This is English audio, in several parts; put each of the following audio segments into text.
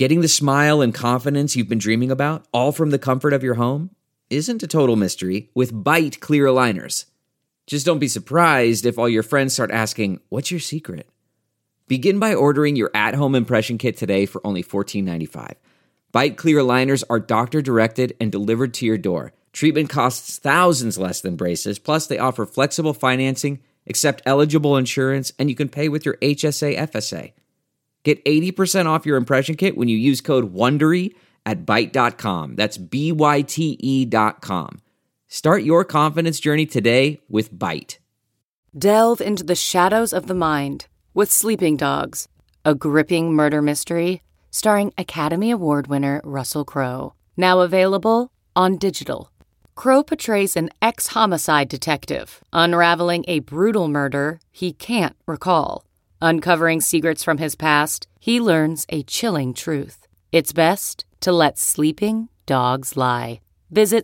Getting the smile and confidence you've been dreaming about, all from the comfort of your home, isn't a total mystery with Byte clear aligners. Just don't be surprised if all your friends start asking, "What's your secret?" Begin by ordering your at-home impression kit today for only $14.95. Byte clear aligners are doctor-directed and delivered to your door. Treatment costs thousands less than braces, plus they offer flexible financing, accept eligible insurance, and you can pay with your HSA FSA. Get 80% off your impression kit when you use code WONDERY at Byte.com. That's BYTE.com. Start your confidence journey today with Byte. Delve into the shadows of the mind with Sleeping Dogs, a gripping murder mystery starring Academy Award winner Russell Crowe. Now available on digital. Crowe portrays an ex-homicide detective unraveling a brutal murder he can't recall. Uncovering secrets from his past, he learns a chilling truth. It's best to let sleeping dogs lie. Visit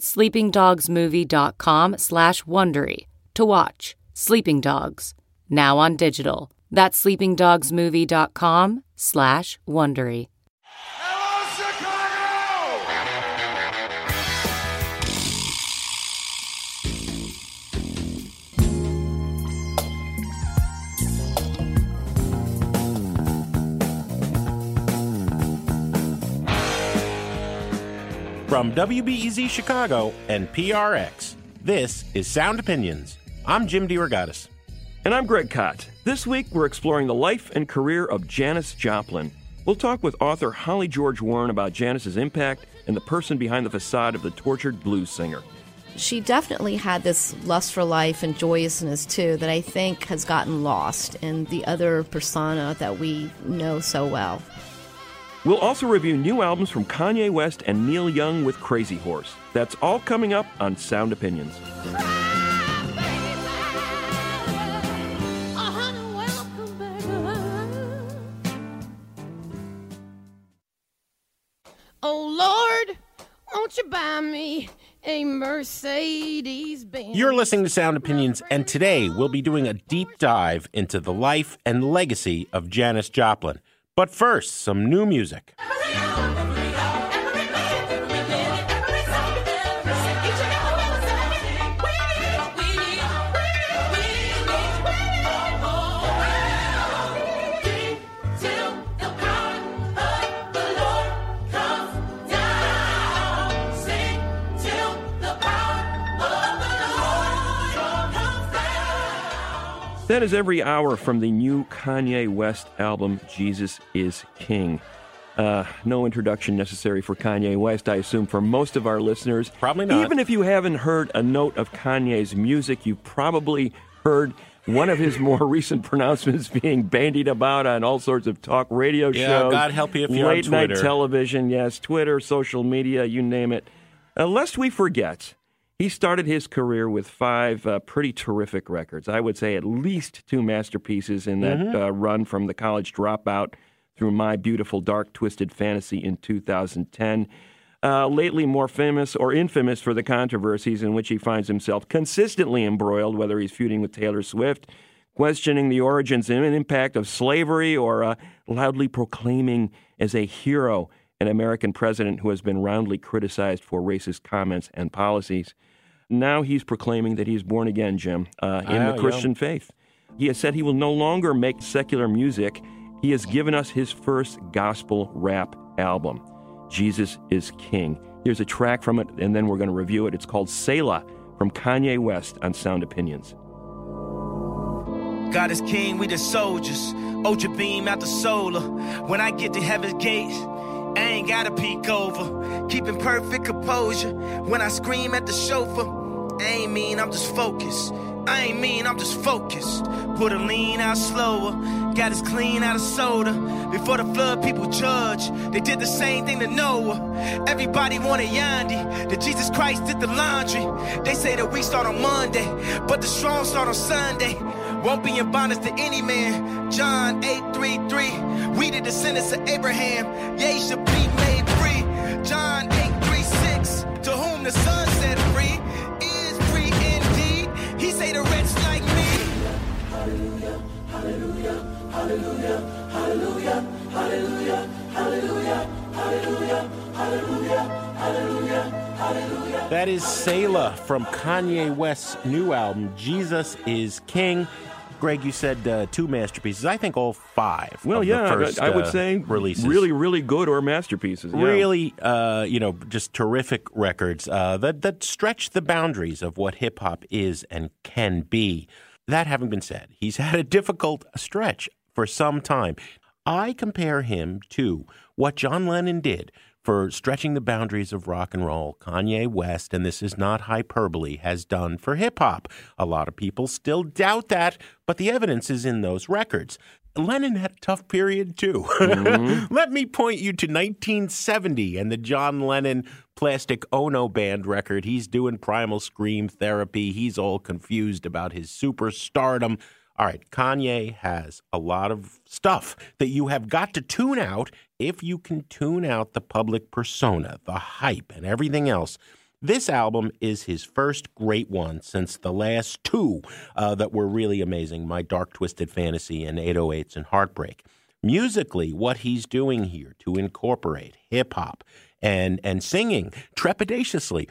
sleepingdogsmovie.com/Wondery to watch Sleeping Dogs, now on digital. That's sleepingdogsmovie.com/Wondery. From WBEZ Chicago and PRX, this is Sound Opinions. I'm Jim DeRogatis. And I'm Greg Kot. This week, we're exploring the life and career of Janis Joplin. We'll talk with author Holly George Warren about Janis's impact and the person behind the facade of the tortured blues singer. She definitely had this lust for life and joyousness, too, that I think has gotten lost in the other persona that we know so well. We'll also review new albums from Kanye West and Neil Young with Crazy Horse. That's all coming up on Sound Opinions. Oh, Lord, won't you buy me a Mercedes-Benz? You're listening to Sound Opinions, and today we'll be doing a deep dive into the life and legacy of Janis Joplin. But first, some new music. That is every hour from the new Kanye West album, Jesus is King. No introduction necessary for Kanye West, I assume, for most of our listeners. Probably not. Even if you haven't heard a note of Kanye's music, you've probably heard one of his more recent pronouncements being bandied about on all sorts of talk radio shows. Yeah, God help you if you're on Twitter. Late-night television, yes, Twitter, social media, you name it. Lest we forget, he started his career with 5 pretty terrific records. I would say at least 2 masterpieces in that run from The College Dropout through My Beautiful Dark Twisted Fantasy in 2010. Lately more famous or infamous for the controversies in which he finds himself consistently embroiled, whether he's feuding with Taylor Swift, questioning the origins and impact of slavery, or loudly proclaiming as a hero an American president who has been roundly criticized for racist comments and policies. Now he's proclaiming that he's born again, Jim, in the Christian faith. He has said he will no longer make secular music. He has given us his first gospel rap album, Jesus is King. Here's a track from it, and then we're going to review it. It's called Selah from Kanye West on Sound Opinions. God is king, we the soldiers. Ultra beam out the solar. When I get to heaven's gates, I ain't gotta peek over. Keeping perfect composure. When I scream at the chauffeur, I ain't mean, I'm just focused. I ain't mean, I'm just focused. Put a lean out slower. Got us clean out of soda. Before the flood, people judge. They did the same thing to Noah. Everybody wanted Yandi. That Jesus Christ did the laundry. They say the weak start on Monday, but the strong start on Sunday. Won't be in bondage to any man. John 8:33. We the descendants of Abraham. Ye should be made free. John 8:36. To whom the Son set free is free indeed. He say the wretch like me. Hallelujah, hallelujah, hallelujah, hallelujah, hallelujah, hallelujah, That is Selah from Kanye West's new album, Jesus is King. Greg, you said 2 masterpieces. I think all 5. Well, of yeah, the first, I would say releases. Really, really good or masterpieces. Yeah. Really, just terrific records that stretch the boundaries of what hip hop is and can be. That having been said, he's had a difficult stretch for some time. I compare him to what John Lennon did for stretching the boundaries of rock and roll. Kanye West, and this is not hyperbole, has done for hip-hop. A lot of people still doubt that, but the evidence is in those records. Lennon had a tough period, too. Mm-hmm. Let me point you to 1970 and the John Lennon Plastic Ono Band record. He's doing Primal Scream therapy. He's all confused about his superstardom. All right, Kanye has a lot of stuff that you have got to tune out if you can tune out the public persona, the hype, and everything else. This album is his first great one since the last 2 that were really amazing, My Dark Twisted Fantasy and 808s and Heartbreak. Musically, what he's doing here to incorporate hip-hop and singing trepidatiously,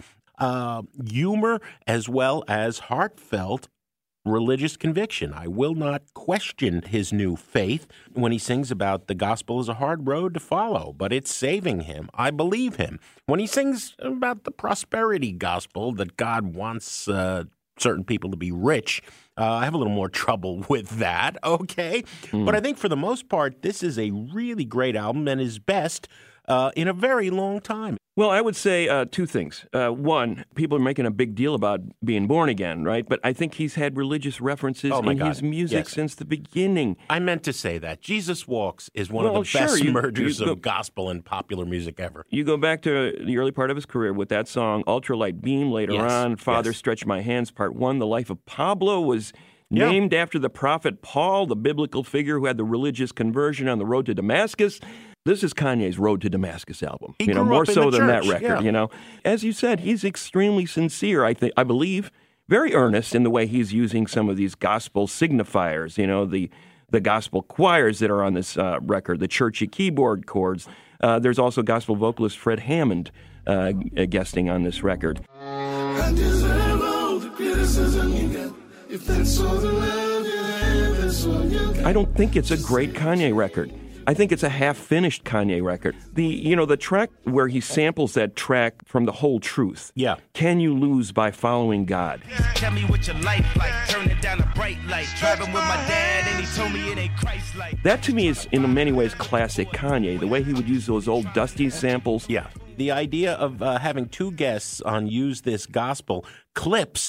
humor as well as heartfelt religious conviction. I will not question his new faith when he sings about the gospel is a hard road to follow, but it's saving him. I believe him. When he sings about the prosperity gospel, that God wants certain people to be rich, I have a little more trouble with that, okay? But I think for the most part, this is a really great album and his best in a very long time. Well, I would say 2 things. One, people are making a big deal about being born again, right? But I think he's had religious references in his music since the beginning. I meant to say that. Jesus Walks is one of the best mergers of gospel and popular music ever. You go back to the early part of his career with that song, Ultralight Beam, later on, Father Stretch My Hands, Part 1. The Life of Pablo was named after the prophet Paul, the biblical figure who had the religious conversion on the road to Damascus. This is Kanye's Road to Damascus album, more so than that record, As you said, he's extremely sincere, I believe, very earnest in the way he's using some of these gospel signifiers, the gospel choirs that are on this record, the churchy keyboard chords. There's also gospel vocalist Fred Hammond guesting on this record. I deserve all the criticism you get. If that's all the love you have, that's all you get. I don't think it's a great Kanye record. I think it's a half-finished Kanye record. The track where he samples that track from The Whole Truth. Yeah. Can You Lose by Following God? Tell me what your life like. Turn it down a bright light. Driving with my dad and he told me it ain't Christ-like. That to me is in many ways classic Kanye. The way he would use those old Dusty samples. Yeah. The idea of having 2 guests on Use This Gospel, Clips,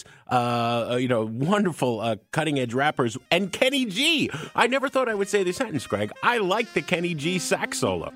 wonderful cutting-edge rappers, and Kenny G. I never thought I would say this sentence, Greg. I like the Kenny G sax solo.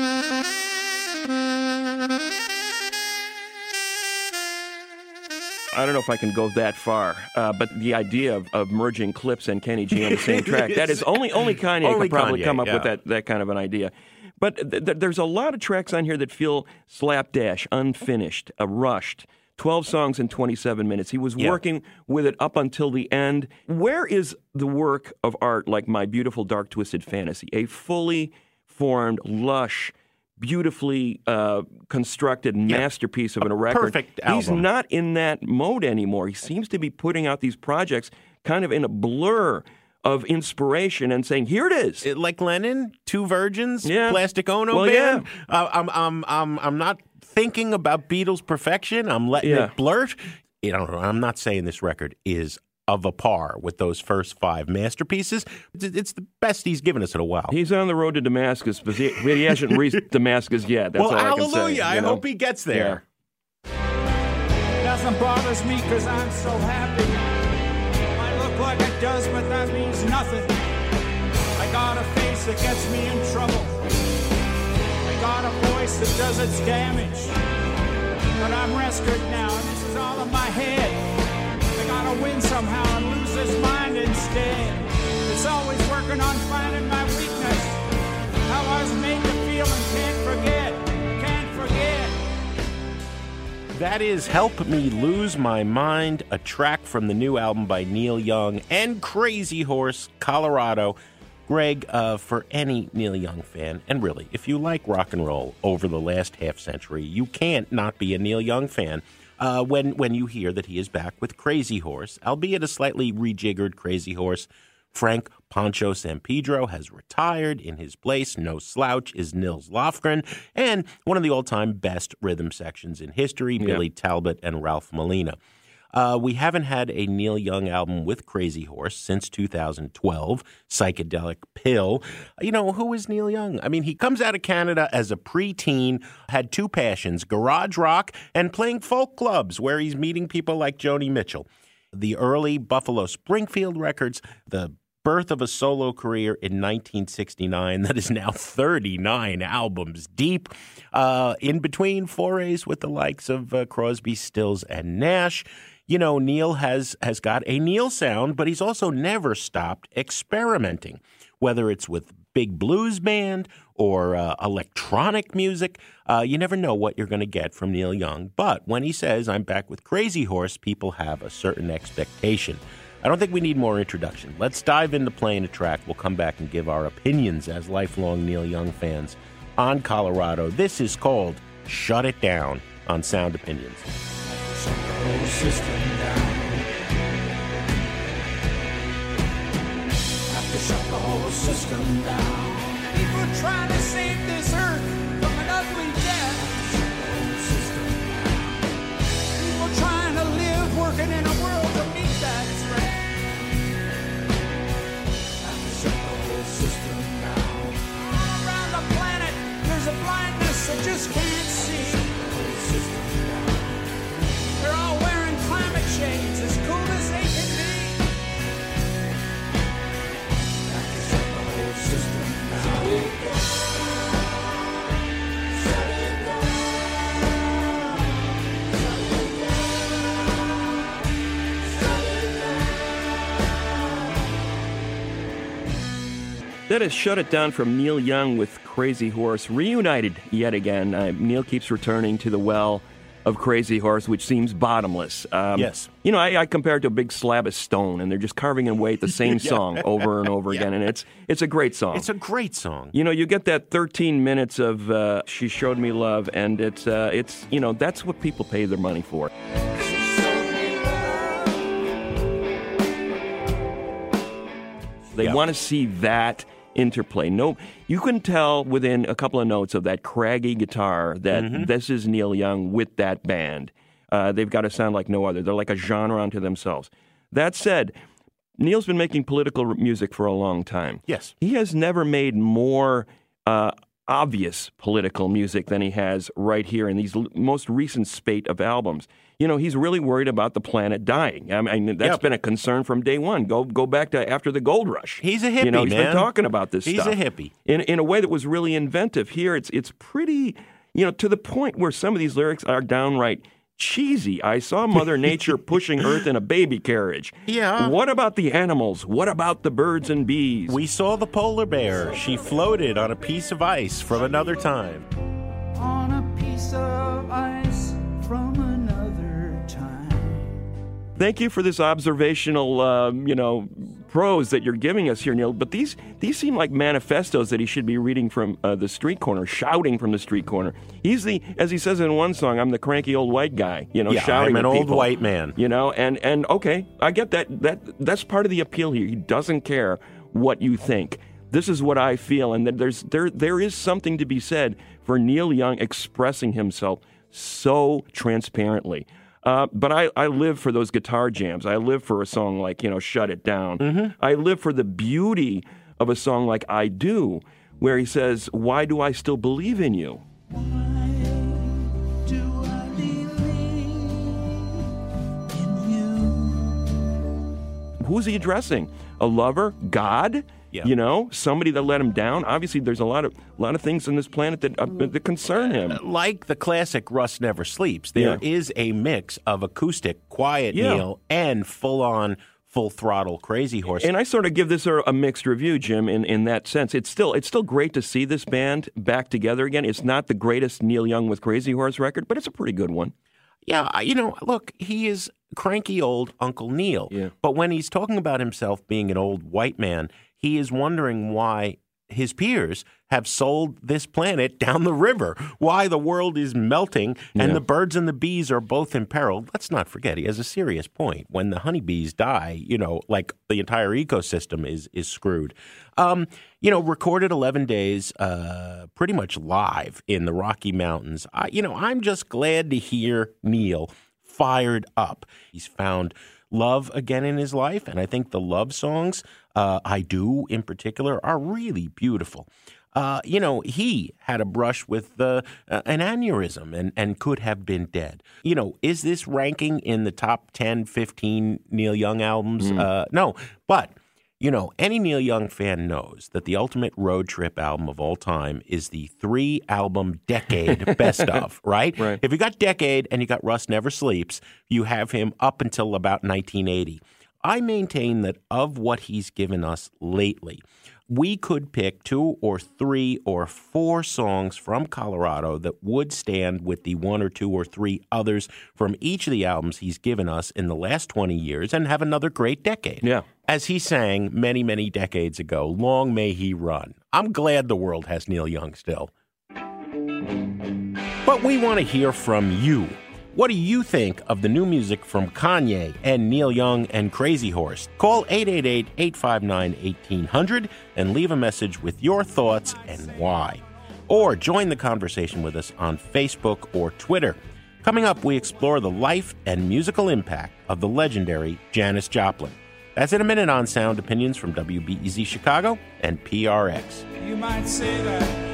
I don't know if I can go that far, but the idea of merging Clips and Kenny G on the same track, that is only Kanye could probably come up with that kind of an idea. But there's a lot of tracks on here that feel slapdash, unfinished, rushed. 12 songs in 27 minutes. He was working with it up until the end. Where is the work of art like My Beautiful Dark Twisted Fantasy? A fully formed, lush, beautifully constructed masterpiece of a record. Perfect album. He's not in that mode anymore. He seems to be putting out these projects kind of in a blur of inspiration and saying, here it is. Like Lennon, 2 Virgins, Plastic Ono Band. I'm not thinking about Beatles' perfection. I'm letting it blurt. I'm not saying this record is of a par with those first 5 masterpieces. It's the best he's given us in a while. He's on the road to Damascus, but he hasn't reached Damascus yet. That's all I can say. Hallelujah. I hope he gets there. Nothing bothers me because I'm so happy. Like it does, but that means nothing. I got a face that gets me in trouble. I got a voice that does its damage. But I'm rescued now, and this is all in my head. I gotta win somehow and lose this mind instead. It's always working on finding my weakness. How I was made to feel and can't forget. That is Help Me Lose My Mind, a track from the new album by Neil Young and Crazy Horse, Colorado. Greg, for any Neil Young fan, and really, if you like rock and roll over the last half century, you can't not be a Neil Young fan when you hear that he is back with Crazy Horse, albeit a slightly rejiggered Crazy Horse. Frank Pancho Sampedro has retired. In his place, no slouch, is Nils Lofgren, and one of the all-time best rhythm sections in history, Billy Talbot and Ralph Molina. We haven't had a Neil Young album with Crazy Horse since 2012, Psychedelic Pill. You know, who is Neil Young? I mean, he comes out of Canada as a preteen, had two passions, garage rock and playing folk clubs, where he's meeting people like Joni Mitchell. The early Buffalo Springfield records, the birth of a solo career in 1969 that is now 39 albums deep, in between forays with the likes of Crosby, Stills, and Nash. You know, Neil has got a Neil sound, but he's also never stopped experimenting, whether it's with big blues band or electronic music. You never know what you're going to get from Neil Young. But when he says, I'm back with Crazy Horse, people have a certain expectation. I don't think we need more introduction. Let's dive into playing a track. We'll come back and give our opinions as lifelong Neil Young fans on Colorado. This is called Shut It Down on Sound Opinions. Shut the whole system down. Have to shut the whole system down. People trying to save this earth from an ugly death. Shut the whole system down. People trying to live, working in a world to meet that threat. Have to shut the whole system down. All around the planet, there's a blindness that just can't see. Shut the whole system down. They're all wearing climate shades, as cool as they can be. Have to shut the whole system down. That is Shut It Down from Neil Young with Crazy Horse, reunited yet again. Neil keeps returning to the well of Crazy Horse, which seems bottomless. Yes. You know, I compare it to a big slab of stone, and they're just carving away at the same song over and over again, and it's a great song. It's a great song. You know, you get that 13 minutes of She Showed Me Love, and it's you know, that's what people pay their money for. They want to see that interplay. No, you can tell within a couple of notes of that craggy guitar that this is Neil Young with that band. They've got to sound like no other. They're like a genre unto themselves. That said, Neil's been making political music for a long time. Yes. He has never made more obvious political music than he has right here in these most recent spate of albums. You know, he's really worried about the planet dying. I mean, that's been a concern from day one. Go back to after the gold rush. He's a hippie, you know, he's man. been talking about this stuff. He's a hippie. In a way that was really inventive. Here, it's pretty, you know, to the point where some of these lyrics are downright cheesy. I saw Mother Nature pushing Earth in a baby carriage. Yeah. What about the animals? What about the birds and bees? We saw the polar bear. She floated on a piece of ice from another time. On a piece of ice from another time. Thank you for this observational, prose that you're giving us here, Neil. But these seem like manifestos that he should be reading from the street corner, shouting from the street corner. He's as he says in one song, I'm the cranky old white guy, shouting I'm an at old people, white man. And okay, I get that. That's part of the appeal here. He doesn't care what you think. This is what I feel, and that there is something to be said for Neil Young expressing himself so transparently. But I live for those guitar jams. I live for a song like, Shut It Down. Mm-hmm. I live for the beauty of a song like I Do, where he says, why do I still believe in you? Why do I believe in you? Who's he addressing? A lover? God? Yeah. Somebody that let him down. Obviously, there's a lot of things on this planet that concern him. Like the classic Rust Never Sleeps, there is a mix of acoustic, quiet Neil, and full-on, full-throttle Crazy Horse. And I sort of give this a mixed review, Jim, in that sense. It's still great to see this band back together again. It's not the greatest Neil Young with Crazy Horse record, but it's a pretty good one. Yeah, look, he is cranky old Uncle Neil. Yeah. But when he's talking about himself being an old white man, he is wondering why his peers have sold this planet down the river, why the world is melting and the birds and the bees are both in peril. Let's not forget, he has a serious point. When the honeybees die, like the entire ecosystem is screwed. Recorded 11 days, pretty much live in the Rocky Mountains. I'm just glad to hear Neil fired up. He's found love again in his life, and I think the love songs, I Do in particular, are really beautiful. He had a brush with an aneurysm and could have been dead. Is this ranking in the top 10, 15 Neil Young albums? No, but any Neil Young fan knows that the ultimate road trip album of all time is the 3-album Decade best of, right? If you got Decade and you got Rust Never Sleeps, you have him up until about 1980. I maintain that of what he's given us lately, we could pick 2 or 3 or 4 songs from Colorado that would stand with the 1 or 2 or 3 others from each of the albums he's given us in the last 20 years and have another great decade. Yeah. As he sang many, many decades ago, long may he run. I'm glad the world has Neil Young still. But we want to hear from you. What do you think of the new music from Kanye and Neil Young and Crazy Horse? Call 888-859-1800 and leave a message with your thoughts and why. Or join the conversation with us on Facebook or Twitter. Coming up, we explore the life and musical impact of the legendary Janis Joplin. That's in a minute on Sound Opinions from WBEZ Chicago and PRX. You might say that.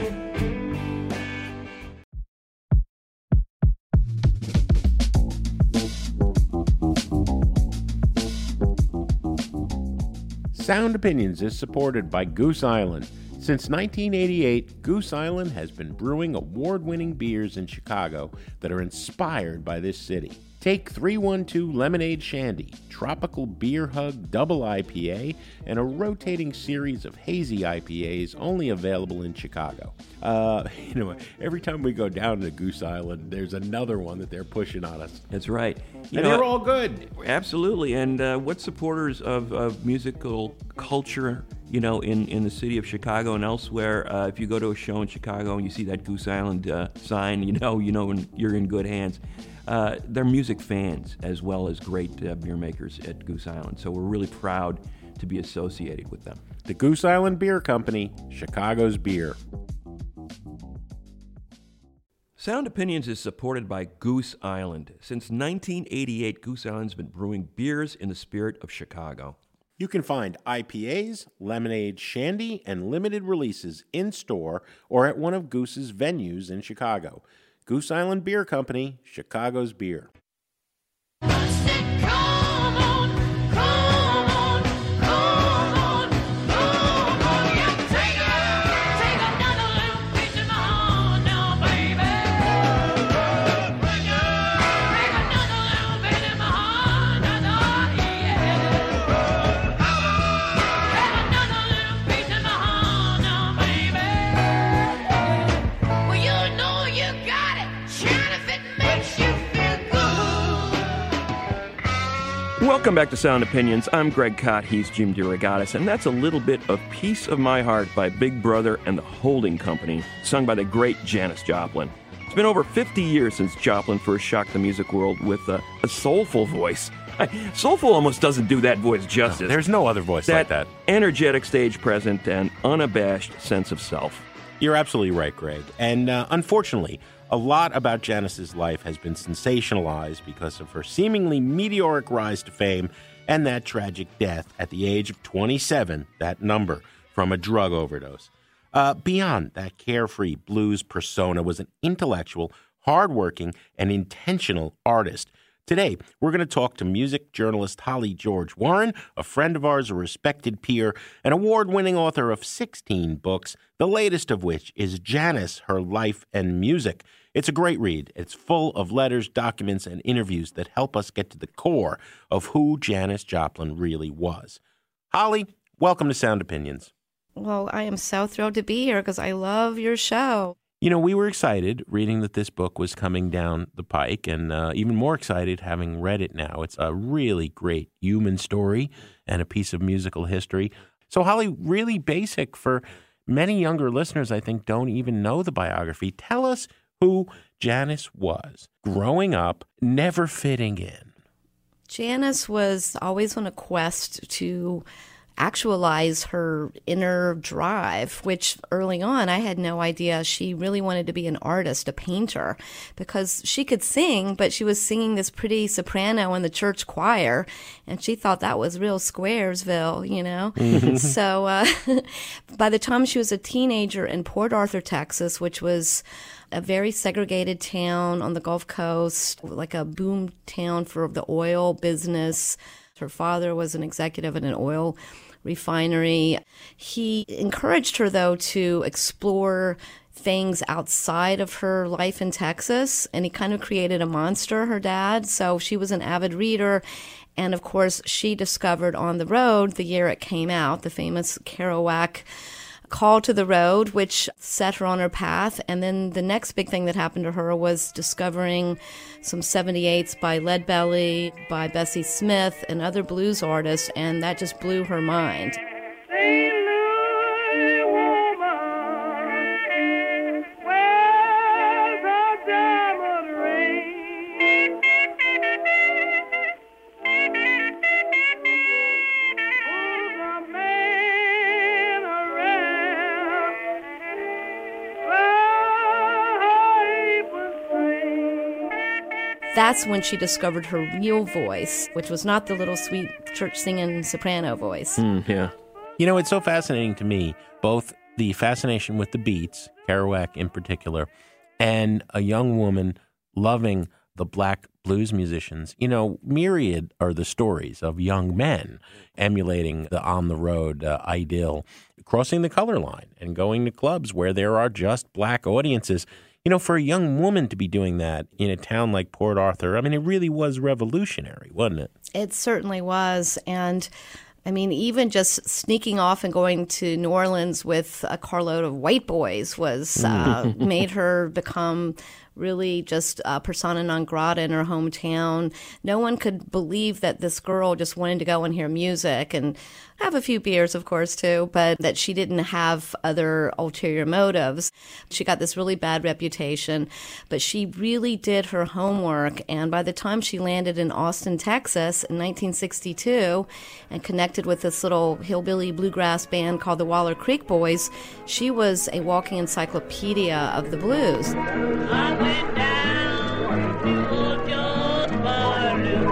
Sound Opinions is supported by Goose Island. Since 1988, Goose Island has been brewing award-winning beers in Chicago that are inspired by this city. Take 312 Lemonade Shandy, Tropical Beer Hug Double IPA, and a rotating series of hazy IPAs only available in Chicago. Every time we go down to Goose Island, there's another one that they're pushing on us. That's right. They're all good. Absolutely. And what supporters of musical culture, in the city of Chicago and elsewhere, if you go to a show in Chicago and you see that Goose Island sign, you're in good hands. They're music fans as well as great beer makers at Goose Island. So we're really proud to be associated with them. The Goose Island Beer Company, Chicago's beer. Sound Opinions is supported by Goose Island. Since 1988, Goose Island's been brewing beers in the spirit of Chicago. You can find IPAs, lemonade, shandy, and limited releases in-store or at one of Goose's venues in Chicago. Goose Island Beer Company, Chicago's beer. Welcome back to Sound Opinions. I'm Greg Kot. He's Jim DeRogatis, and that's a little bit of Piece of My Heart by Big Brother and the Holding Company, sung by the great Janis Joplin. It's been over 50 years since Joplin first shocked the music world with a soulful voice. Soulful almost doesn't do that voice justice. No, there's no other voice like that. Energetic stage presence and unabashed sense of self. You're absolutely right, Greg. And unfortunately, a lot about Janis's life has been sensationalized because of her seemingly meteoric rise to fame and that tragic death at the age of 27, that number, from a drug overdose. Beyond that carefree blues persona was an intellectual, hardworking, and intentional artist. Today, we're going to talk to music journalist Holly George Warren, a friend of ours, a respected peer, an award-winning author of 16 books, the latest of which is Janis, Her Life and Music. It's a great read. It's full of letters, documents, and interviews that help us get to the core of who Janis Joplin really was. Holly, welcome to Sound Opinions. Well, I am so thrilled to be here because I love your show. We were excited reading that this book was coming down the pike, and even more excited having read it now. It's a really great human story and a piece of musical history. So, Holly, really basic for many younger listeners, I think, don't even know the biography. Tell us who Janis was growing up, never fitting in. Janis was always on a quest to actualize her inner drive, which early on I had no idea she really wanted to be an artist, a painter, because she could sing, but she was singing this pretty soprano in the church choir, and she thought that was real Squaresville, you know? So by the time she was a teenager in Port Arthur, Texas, which was a very segregated town on the Gulf Coast, like a boom town for the oil business. Her father was an executive at an oil refinery. He encouraged her, though, to explore things outside of her life in Texas, and he kind of created a monster, her dad. So she was an avid reader. And, of course, she discovered On the Road the year it came out, the famous Kerouac Call to the Road, which set her on her path. And then the next big thing that happened to her was discovering some 78s by Leadbelly, by Bessie Smith, and other blues artists, and that just blew her mind. That's when she discovered her real voice, which was not the little sweet church singing soprano voice. Yeah. You know, it's so fascinating to me, both the fascination with the beats, Kerouac in particular, and a young woman loving the black blues musicians. You know, myriad are the stories of young men emulating the On the Road ideal, crossing the color line and going to clubs where there are just black audiences. You know, for a young woman to be doing that in a town like Port Arthur, I mean, it really was revolutionary, wasn't it? It certainly was. And I mean, even just sneaking off and going to New Orleans with a carload of white boys was made her become really just persona non grata in her hometown. No one could believe that this girl just wanted to go and hear music and have a few beers, of course, too, but that she didn't have other ulterior motives. She got this really bad reputation, but she really did her homework. And by the time she landed in Austin, Texas in 1962 and connected with this little hillbilly bluegrass band called the Waller Creek Boys, she was a walking encyclopedia of the blues. I went down to Old Joe's Barlow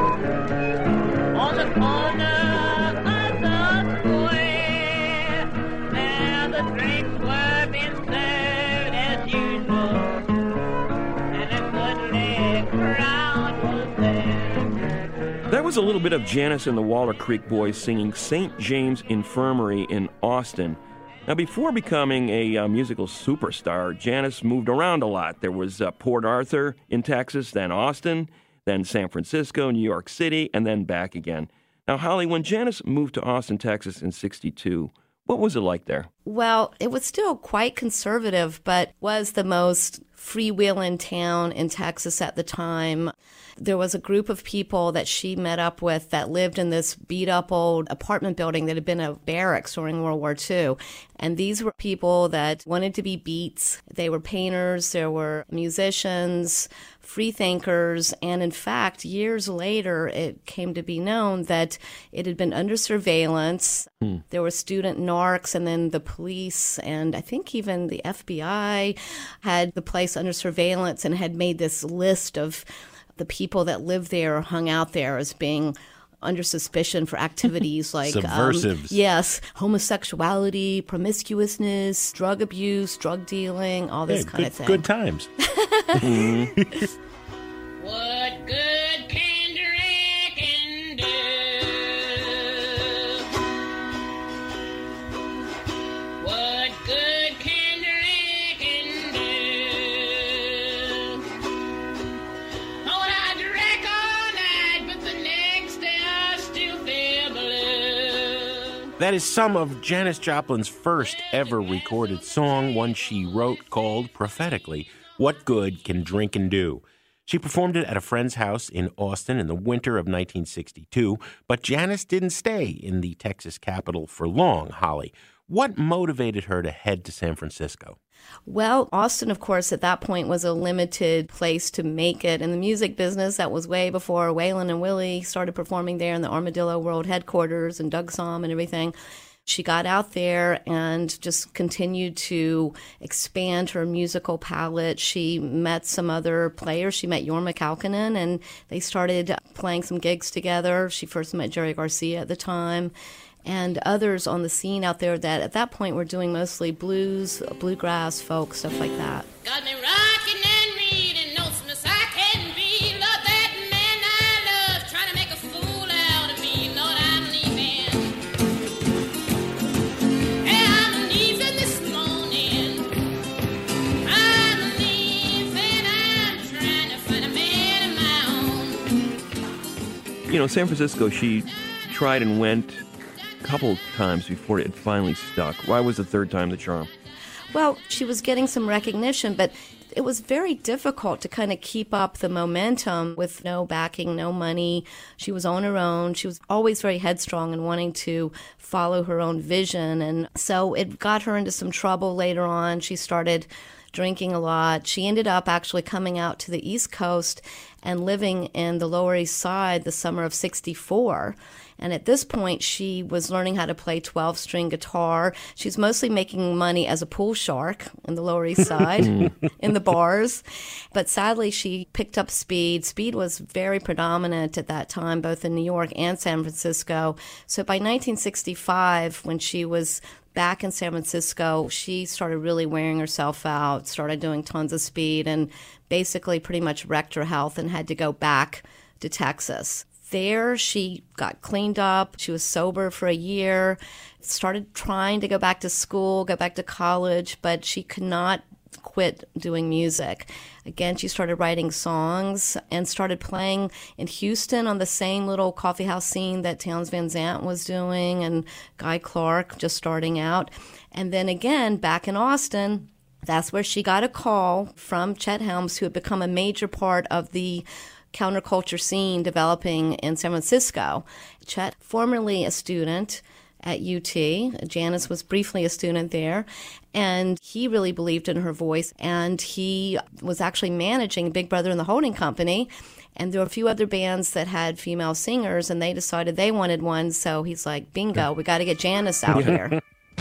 on the corner of the square. There the drinks were being served as usual, and a goodly crowd was there. That was a little bit of Janis and the Waller Creek Boys singing St. James Infirmary in Austin. Now, before becoming a musical superstar, Janis moved around a lot. There was Port Arthur in Texas, then Austin, then San Francisco, New York City, and then back again. Now, Holly, when Janis moved to Austin, Texas in '62, what was it like there? Well, it was still quite conservative, but was the most freewheeling town in Texas at the time. There was a group of people that she met up with that lived in this beat-up old apartment building that had been a barracks during World War II. And these were people that wanted to be beats. They were painters, there were musicians, free thinkers, and in fact, years later, it came to be known that it had been under surveillance. There were student narcs, and then the police, and I think even the FBI had the place under surveillance and had made this list of the people that lived there or hung out there as being under suspicion for activities like subversives. Yes, homosexuality, promiscuousness, drug abuse, drug dealing, all this kind of thing. Good times. What good can the reckon do? What good can the reckon do? Oh, I drank all night, but the next day I still feel blue. That is some of Janis Joplin's first ever recorded song, one she wrote called prophetically, What Good Can Drinkin' Do? She performed it at a friend's house in Austin in the winter of 1962, but Janis didn't stay in the Texas capital for long, Holly. What motivated her to head to San Francisco? Well, Austin, of course, at that point was a limited place to make it in the music business. That was way before Waylon and Willie started performing there in the Armadillo World headquarters and Doug Somm and everything. She got out there and just continued to expand her musical palette. She met some other players. She met Jorma Kaukonen, and they started playing some gigs together. She first met Jerry Garcia at the time, and others on the scene out there that at that point were doing mostly blues, bluegrass, folk, stuff like that. Got me rocking and reading notes from the I can be. Love that man I love, trying to make a fool out of me. Lord, I'm leaving. Hey, I'm leaving this morning. I'm leaving. I'm trying to find a man of my own. You know, San Francisco, she tried and went couple times before it finally stuck. Why was the third time the charm? Well, she was getting some recognition, but it was very difficult to kind of keep up the momentum with no backing, no money. She was on her own. She was always very headstrong and wanting to follow her own vision. And so it got her into some trouble later on. She started drinking a lot. She ended up actually coming out to the East Coast and living in the Lower East Side the summer of '64. And at this point, she was learning how to play 12-string guitar. She's mostly making money as a pool shark in the Lower East Side, in the bars. But sadly, she picked up speed. Speed was very predominant at that time, both in New York and San Francisco. So by 1965, when she was back in San Francisco, she started really wearing herself out, started doing tons of speed, and basically pretty much wrecked her health and had to go back to Texas. There, she got cleaned up. She was sober for a year, started trying to go back to school, go back to college, but she could not quit doing music. Again, she started writing songs and started playing in Houston on the same little coffeehouse scene that Townes Van Zandt was doing and Guy Clark just starting out. And then again, back in Austin, that's where she got a call from Chet Helms, who had become a major part of the counterculture scene developing in San Francisco. Chet, formerly a student at UT, Janis was briefly a student there, and he really believed in her voice, and he was actually managing Big Brother and the Holding Company, and there were a few other bands that had female singers, and they decided they wanted one, so he's like, bingo, we got to get Janis out here.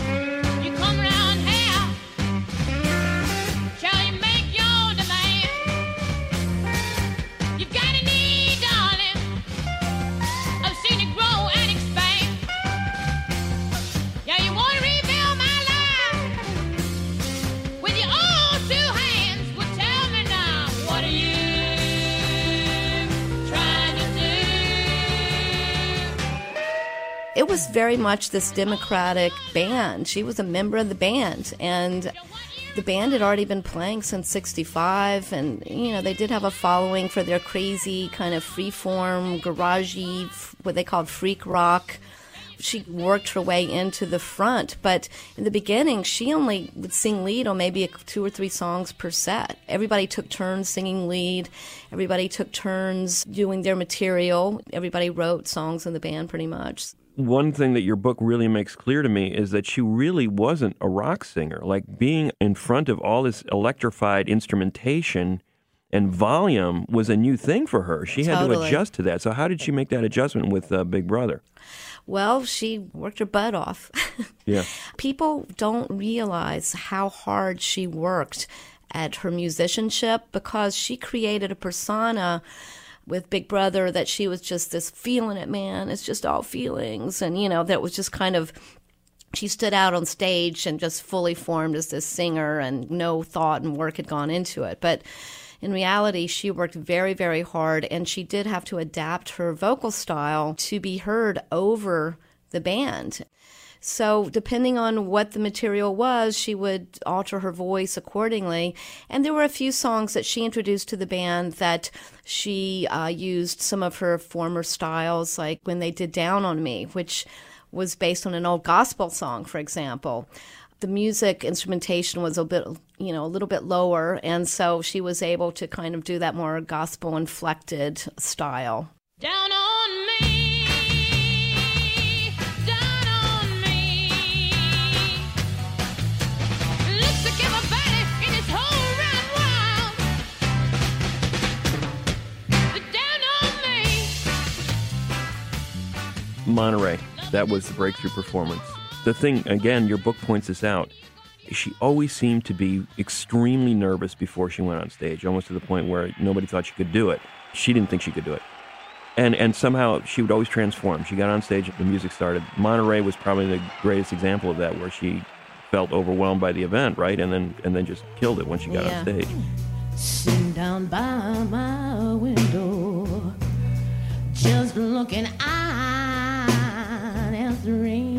It was very much this democratic band. She was a member of the band, and the band had already been playing since '65, and, you know, they did have a following for their crazy kind of freeform, garagey, what they called freak rock. She worked her way into the front, but in the beginning, she only would sing lead on maybe 2 or 3 songs per set. Everybody took turns singing lead. Everybody took turns doing their material. Everybody wrote songs in the band pretty much. One thing that your book really makes clear to me is that she really wasn't a rock singer. Like, being in front of all this electrified instrumentation and volume was a new thing for her. She had to adjust to that. So how did she make that adjustment with Big Brother? Well, she worked her butt off. Yeah. People don't realize how hard she worked at her musicianship, because she created a persona with Big Brother that she was just this feeling it, man. It's just all feelings. And, you know, that was just kind of, she stood out on stage and just fully formed as this singer, and no thought and work had gone into it. But in reality, she worked very, very hard, and she did have to adapt her vocal style to be heard over the band. So depending on what the material was, she would alter her voice accordingly. And there were a few songs that she introduced to the band that she used some of her former styles, like when they did Down on Me, which was based on an old gospel song, for example. the music instrumentation was a little bit lower, and so she was able to kind of do that more gospel inflected style. Down on me, down on me. Looks like everybody in this whole round world. Down on me. Monterey, that was the breakthrough performance. The thing, again, your book points this out, she always seemed to be extremely nervous before she went on stage, almost to the point where nobody thought she could do it. She didn't think she could do it. And somehow she would always transform. She got on stage, the music started. Monterey was probably the greatest example of that, where she felt overwhelmed by the event, right? And then just killed it when she got on stage. Sitting down by my window, just looking out at the rain.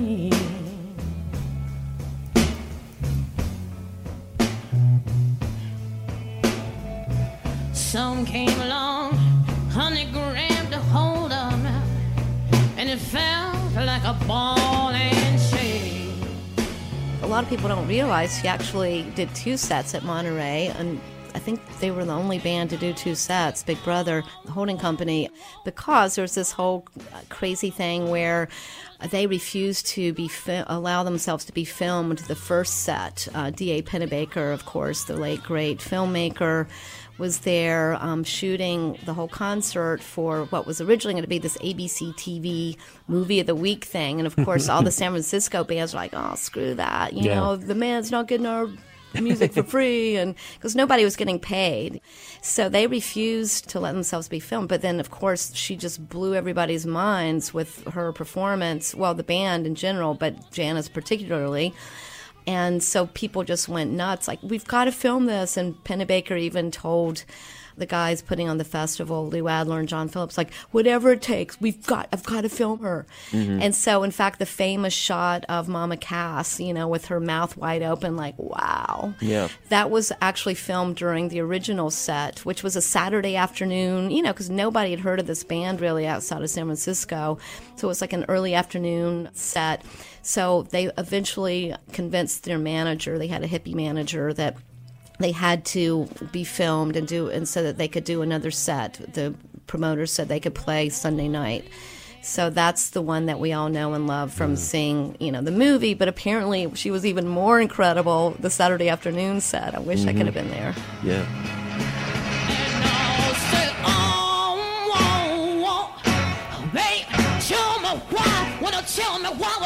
Some came along, honey grabbed a hold of me, and it felt like a ball and chain. A lot of people don't realize she actually did 2 sets at Monterey, and I think they were the only band to do 2 sets, Big Brother, the holding company, because there's this whole crazy thing where they refused to allow themselves to be filmed the first set. D.A. Pennebaker, of course, the late great filmmaker, was there shooting the whole concert for what was originally going to be this ABC TV Movie of the Week thing. And, of course, all the San Francisco bands were like, oh, screw that. You know, the man's not getting our music for free, and because nobody was getting paid. So they refused to let themselves be filmed. But then, of course, she just blew everybody's minds with her performance, well, the band in general, but Janis particularly. And so people just went nuts, like, we've got to film this. And Pennebaker even told the guys putting on the festival, Lou Adler and John Phillips, like, whatever it takes, I've got to film her. Mm-hmm. And so, in fact, the famous shot of Mama Cass, with her mouth wide open, like, wow. Yeah. That was actually filmed during the original set, which was a Saturday afternoon, because nobody had heard of this band really outside of San Francisco. So it was like an early afternoon set. So they eventually convinced their manager, they had a hippie manager, that they had to be filmed and so that they could do another set. The promoters said they could play Sunday night. So that's the one that we all know and love from seeing, the movie. But apparently she was even more incredible the Saturday afternoon set. I wish I could have been there. Yeah. Tell me why.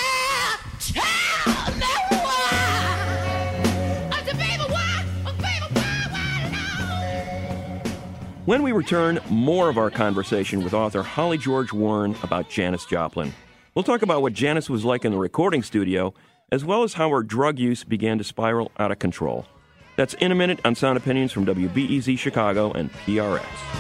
When we return, more of our conversation with author Holly George Warren about Janis Joplin. We'll talk about what Janis was like in the recording studio, as well as how her drug use began to spiral out of control. That's in a minute on Sound Opinions from WBEZ Chicago and PRX.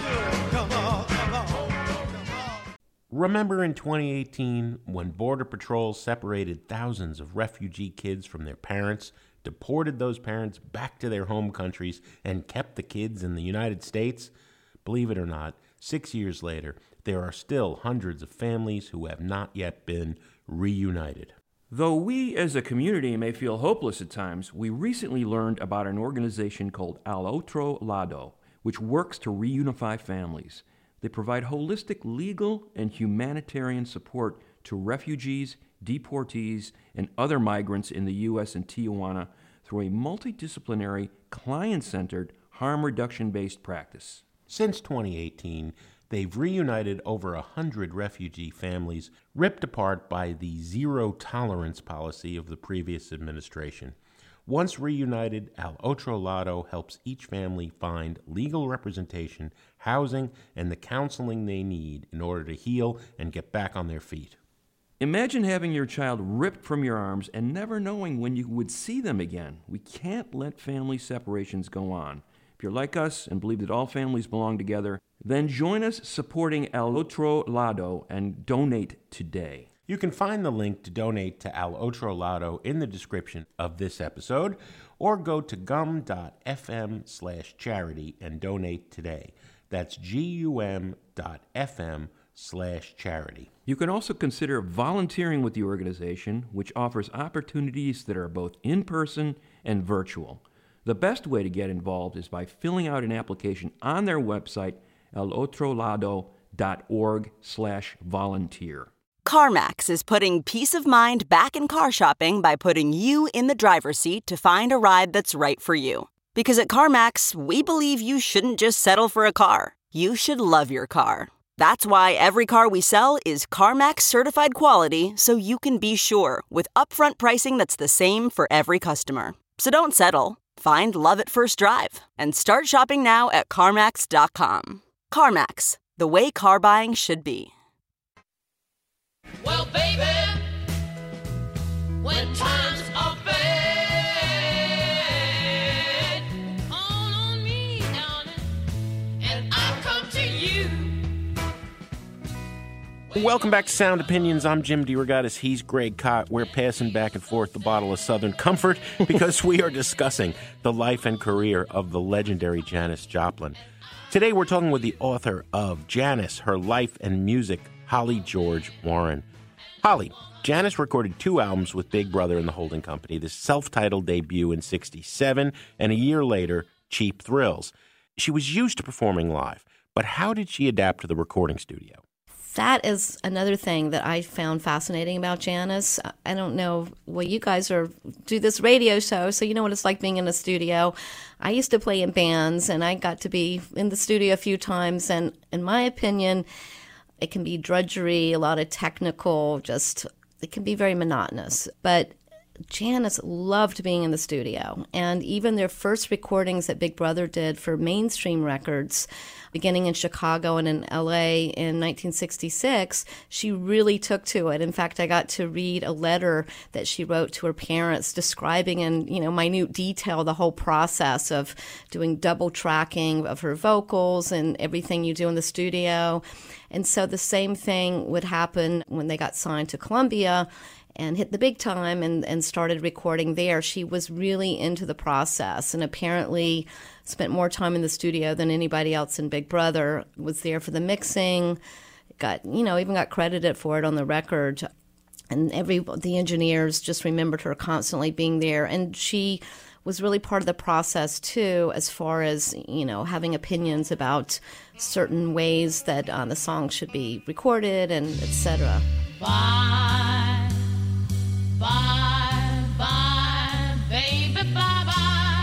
Remember in 2018 when Border Patrol separated thousands of refugee kids from their parents, deported those parents back to their home countries, and kept the kids in the United States? Believe it or not, 6 years later, there are still hundreds of families who have not yet been reunited. Though we as a community may feel hopeless at times, we recently learned about an organization called Al Otro Lado, which works to reunify families. They provide holistic legal and humanitarian support to refugees, deportees, and other migrants in the U.S. and Tijuana through a multidisciplinary, client-centered, harm reduction-based practice. Since 2018, they've reunited over 100 refugee families ripped apart by the zero-tolerance policy of the previous administration. Once reunited, Al Otro Lado helps each family find legal representation, housing, and the counseling they need in order to heal and get back on their feet. Imagine having your child ripped from your arms and never knowing when you would see them again. We can't let family separations go on. If you're like us and believe that all families belong together, then join us supporting Al Otro Lado and donate today. You can find the link to donate to Al Otro Lado in the description of this episode, or go to gum.fm/charity and donate today. That's gum.fm/charity. www.hiphopradio.org/charity. You can also consider volunteering with the organization, which offers opportunities that are both in-person and virtual. The best way to get involved is by filling out an application on their website, elotrolado.org/volunteer. CarMax is putting peace of mind back in car shopping by putting you in the driver's seat to find a ride that's right for you. Because at CarMax, we believe you shouldn't just settle for a car. You should love your car. That's why every car we sell is CarMax certified quality, so you can be sure with upfront pricing that's the same for every customer. So don't settle. Find love at first drive and start shopping now at CarMax.com. CarMax, the way car buying should be. Well, baby, when times are bad, call on me, darling, and I'll come to you. Welcome back to Sound Opinions. I'm Jim DeRogatis. He's Greg Kot. We're passing back and forth the bottle of Southern Comfort because we are discussing the life and career of the legendary Janis Joplin. Today we're talking with the author of Janis, Her Life and Music, Holly George Warren. Holly, Janis recorded 2 albums with Big Brother and the Holding Company, the self-titled debut in '67, and a year later, Cheap Thrills. She was used to performing live, but how did she adapt to the recording studio? That is another thing that I found fascinating about Janis. I don't know, well, you guys do this radio show, so you know what it's like being in a studio. I used to play in bands, and I got to be in the studio a few times, and in my opinion, it can be drudgery, a lot of technical, it can be very monotonous. But Janis loved being in the studio. And even their first recordings that Big Brother did for Mainstream Records, beginning in Chicago and in L.A. in 1966, she really took to it. In fact, I got to read a letter that she wrote to her parents describing in minute detail the whole process of doing double tracking of her vocals and everything you do in the studio. And so the same thing would happen when they got signed to Columbia and hit the big time and started recording there. She was really into the process and apparently spent more time in the studio than anybody else in Big Brother, was there for the mixing, even got credited for it on the record. And the engineers just remembered her constantly being there. And she was really part of the process too, as far as, having opinions about certain ways that the song should be recorded and etc. Bye, bye, bye, baby, bye, bye.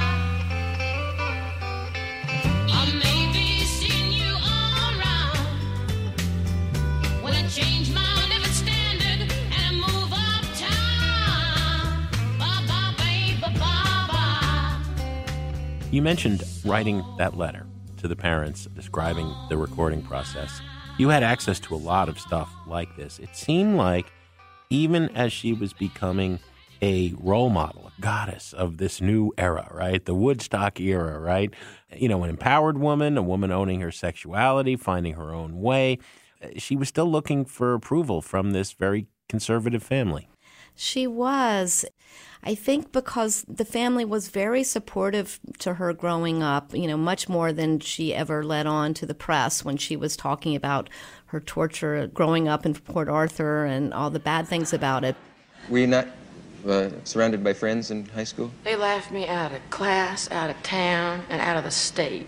I may be seeing you all around when I change my living standard and move uptown. Bye, bye, baby, bye, bye. You mentioned writing that letter to the parents describing the recording process. You had access to a lot of stuff like this. It seemed like even as she was becoming a role model, a goddess of this new era, right? The Woodstock era, right? An empowered woman, a woman owning her sexuality, finding her own way. She was still looking for approval from this very conservative family. She was. I think because the family was very supportive to her growing up, much more than she ever let on to the press when she was talking about her torture growing up in Port Arthur and all the bad things about it. Were you not surrounded by friends in high school? They laughed me out of class, out of town, and out of the state.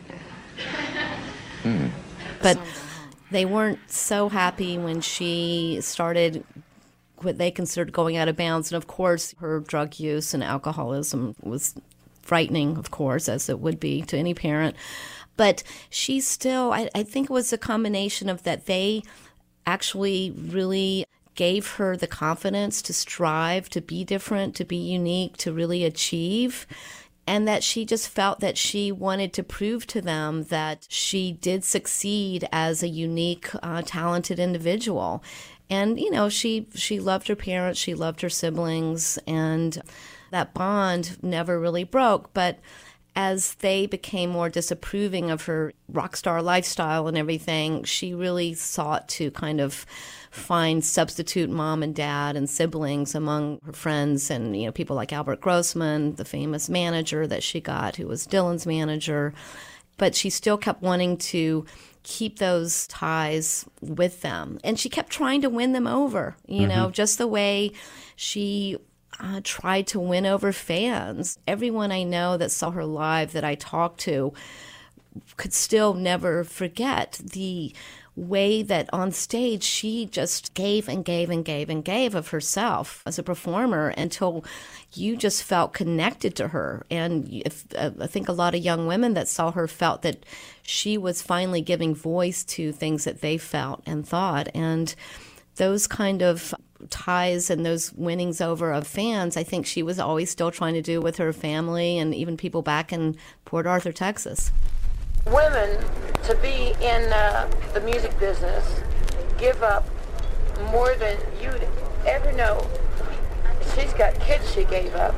But they weren't so happy when she started what they considered going out of bounds. And of course, her drug use and alcoholism was frightening, of course, as it would be to any parent. But she still, I think it was a combination of that they actually really gave her the confidence to strive, to be different, to be unique, to really achieve. And that she just felt that she wanted to prove to them that she did succeed as a unique, talented individual. And, she loved her parents, she loved her siblings, and that bond never really broke. But as they became more disapproving of her rock star lifestyle and everything, she really sought to kind of find substitute mom and dad and siblings among her friends and, people like Albert Grossman, the famous manager that she got, who was Dylan's manager. But she still kept wanting to keep those ties with them. And she kept trying to win them over, you know, just the way she tried to win over fans. Everyone I know that saw her live that I talked to could still never forget the way that on stage she just gave and gave and gave and gave of herself as a performer until you just felt connected to her. And I think a lot of young women that saw her felt that she was finally giving voice to things that they felt and thought. And those kind of ties and those winnings over of fans, I think she was always still trying to do with her family and even people back in Port Arthur, Texas. Women, to be in the music business, give up more than you'd ever know. She's got kids she gave up.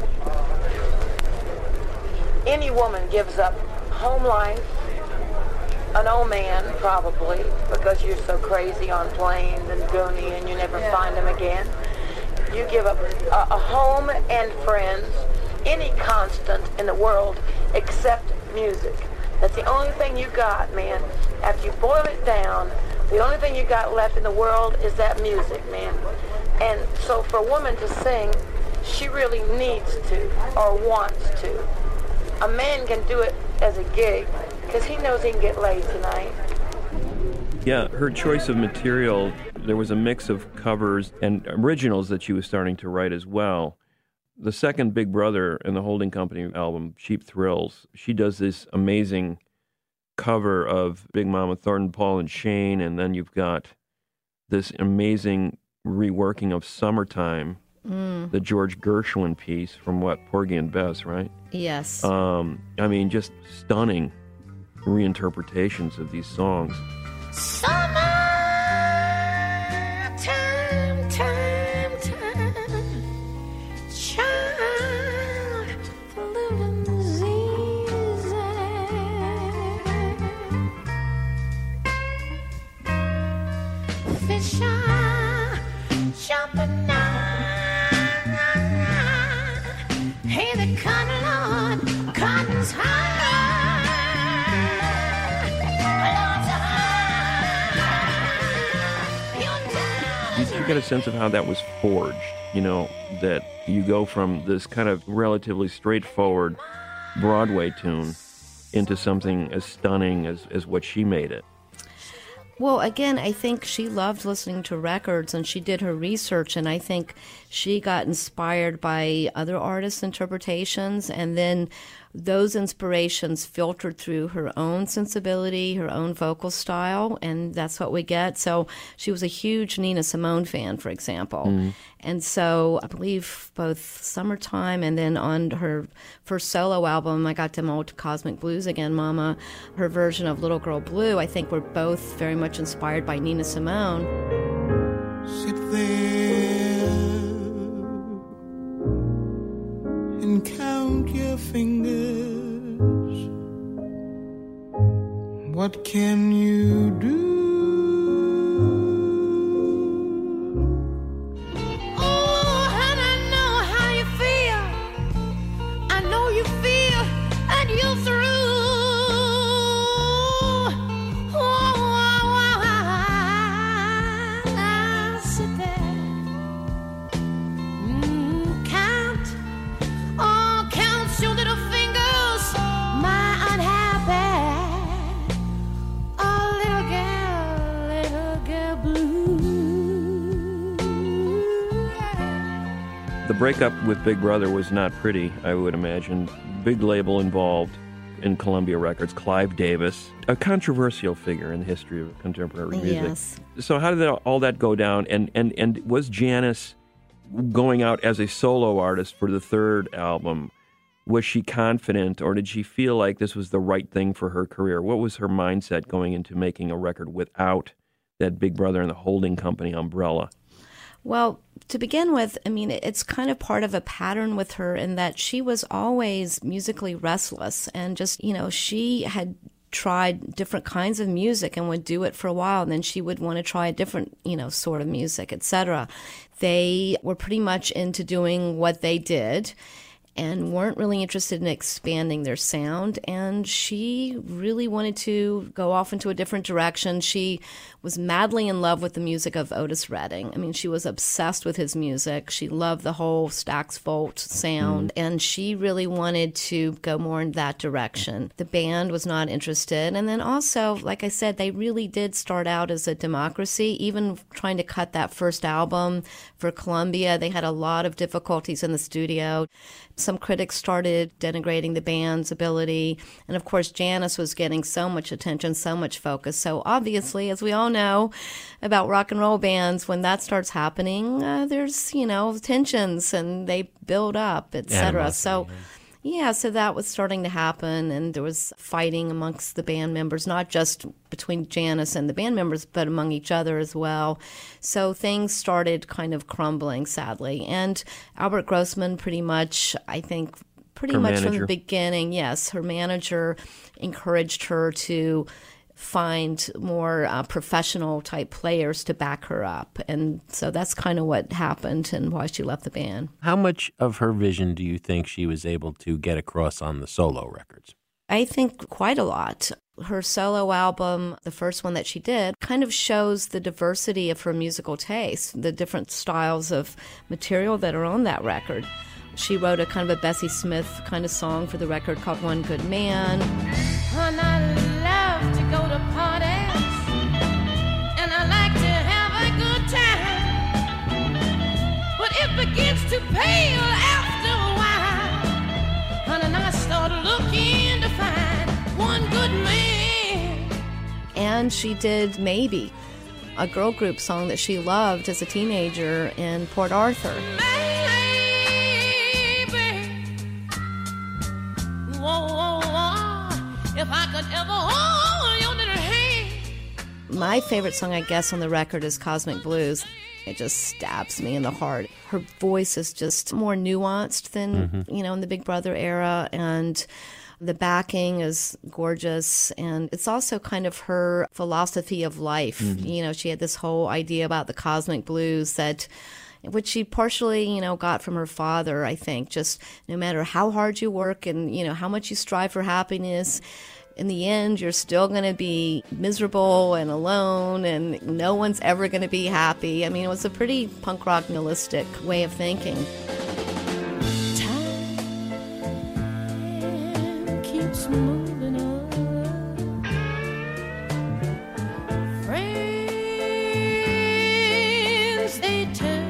Any woman gives up home life, an old man probably, because you're so crazy on planes and Goonie and you never find them again. You give up a home and friends, any constant in the world except music. That's the only thing you got, man. After you boil it down, the only thing you got left in the world is that music, man. And so for a woman to sing, she really needs to or wants to. A man can do it as a gig because he knows he can get laid tonight. Yeah, her choice of material, there was a mix of covers and originals that she was starting to write as well. The second Big Brother and the Holding Company album, Cheap Thrills, she does this amazing cover of Big Mama Thornton, Paul and Shane, and then you've got this amazing reworking of Summertime, the George Gershwin piece from Porgy and Bess, right? Yes. I mean, just stunning reinterpretations of these songs. Summertime, time, child, the living's easy. Fish are jumping now. Hey, the cotton, Lord, cotton's high. You get a sense of how that was forged, you know, that you go from this kind of relatively straightforward Broadway tune into something as stunning as what she made it. Well, again, I think she loved listening to records and she did her research, and I think she got inspired by other artists' interpretations, and then those inspirations filtered through her own sensibility, her own vocal style, and that's what we get. So she was a huge Nina Simone fan, for example. And so I believe both Summertime and then on her first solo album, I Got Them Old Cosmic Blues Again, Mama, her version of Little Girl Blue, I think were both very much inspired by Nina Simone. Sit there and count your fingers. What can you do? The breakup with Big Brother was not pretty, I would imagine. Big label involved in Columbia Records, Clive Davis, a controversial figure in the history of contemporary music. Yes. So how did all that go down? And was Janis going out as a solo artist for the third album? Was she confident, or did she feel like this was the right thing for her career? What was her mindset going into making a record without that Big Brother and the Holding Company umbrella? Well, to begin with, I mean, it's kind of part of a pattern with her in that she was always musically restless, and just, you know, she had tried different kinds of music and would do it for a while, and then she would want to try a different, you know, sort of music, etc. They were pretty much into doing what they did. and weren't really interested in expanding their sound. And she really wanted to go off into a different direction. She was madly in love with the music of Otis Redding. I mean, she was obsessed with his music. She loved the whole Stax Volt sound, and she really wanted to go more in that direction. The band was not interested. And then also, like I said, they really did start out as a democracy. Even trying to cut that first album for Columbia, they had a lot of difficulties in the studio. Some critics started denigrating the band's ability. And of course, Janis was getting so much attention, so much focus. So obviously, as we all know about rock and roll bands, when that starts happening, there's, tensions and they build up, etc. So that was starting to happen, and there was fighting amongst the band members, not just between Janis and the band members, but among each other as well. So things started kind of crumbling, sadly. And Albert Grossman pretty much from the beginning, yes, her manager encouraged her to find more professional type players to back her up. And so that's kind of what happened and why she left the band. How much of her vision do you think she was able to get across on the solo records? I think quite a lot. Her solo album, the first one that she did, kind of shows the diversity of her musical taste, the different styles of material that are on that record. She wrote a kind of a Bessie Smith kind of song for the record called One Good Man. And I love to go to parties, and I like to have a good time, but it begins to pale after a while, and I start looking to find one good man. And she did Maybe, a girl group song that she loved as a teenager in Port Arthur. If I could ever hold your little hand. My favorite song, I guess, on the record is Cosmic Blues. It just stabs me in the heart. Her voice is just more nuanced than, in the Big Brother era, and the backing is gorgeous, and it's also kind of her philosophy of life. She had this whole idea about the cosmic blues which she partially, got from her father, I think. Just no matter how hard you work and, how much you strive for happiness, in the end, you're still going to be miserable and alone, and no one's ever going to be happy. I mean, it was a pretty punk rock nihilistic way of thinking. Time keeps moving on. Friends, they turn.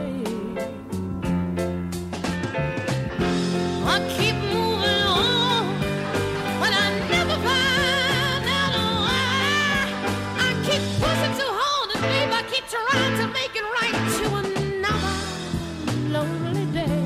I keep moving on, but I never find out why. I keep pushing too hard, and babe, I keep trying to make it right to another lonely day.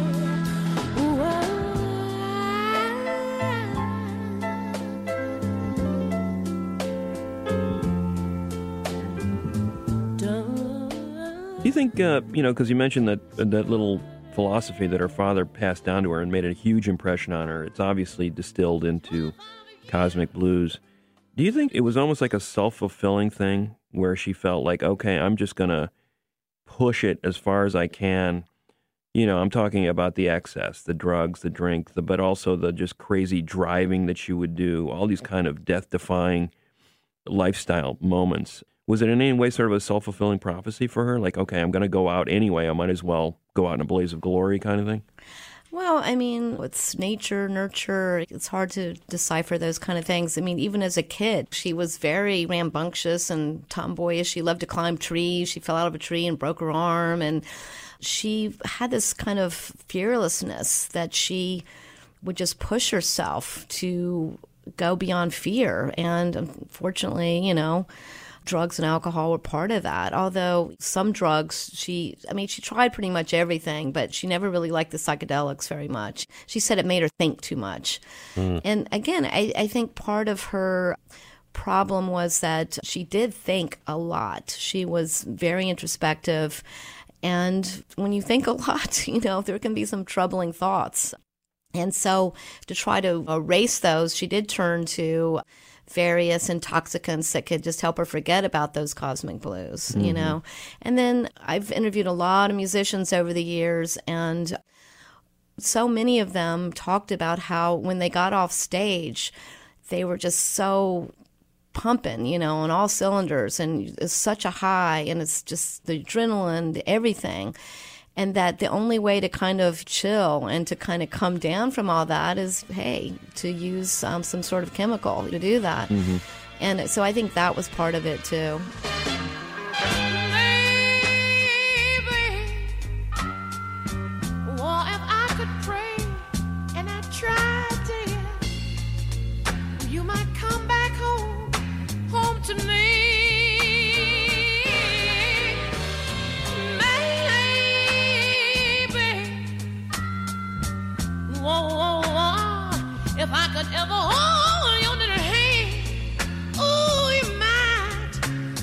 Do you think, because you mentioned that little philosophy that her father passed down to her and made a huge impression on her, it's obviously distilled into Cosmic Blues. Do you think it was almost like a self-fulfilling thing where she felt like, okay, I'm just going to push it as far as I can? I'm talking about the excess, the drugs, the drink, but also the just crazy driving that she would do, all these kind of death-defying lifestyle moments. Was it in any way sort of a self-fulfilling prophecy for her? Like, okay, I'm going to go out anyway. I might as well go out in a blaze of glory kind of thing? Well, I mean, it's nature, nurture. It's hard to decipher those kind of things. I mean, even as a kid, she was very rambunctious and tomboyish. She loved to climb trees. She fell out of a tree and broke her arm. And she had this kind of fearlessness that she would just push herself to go beyond fear. And unfortunately, drugs and alcohol were part of that. Although some drugs, she tried pretty much everything, but she never really liked the psychedelics very much. She said it made her think too much. And again, I think part of her problem was that she did think a lot. She was very introspective. And when you think a lot, there can be some troubling thoughts. And so to try to erase those, she did turn to various intoxicants that could just help her forget about those cosmic blues, And then I've interviewed a lot of musicians over the years, and So many of them talked about how when they got off stage, they were just so pumping, on all cylinders, and it's such a high, and it's just the adrenaline, everything. And that the only way to kind of chill and to kind of come down from all that is, hey, to use some sort of chemical to do that. Mm-hmm. And so I think that was part of it too. Well, if I could pray and I tried to, you might come back home to me. If I could ever hold your little hand, ooh, you might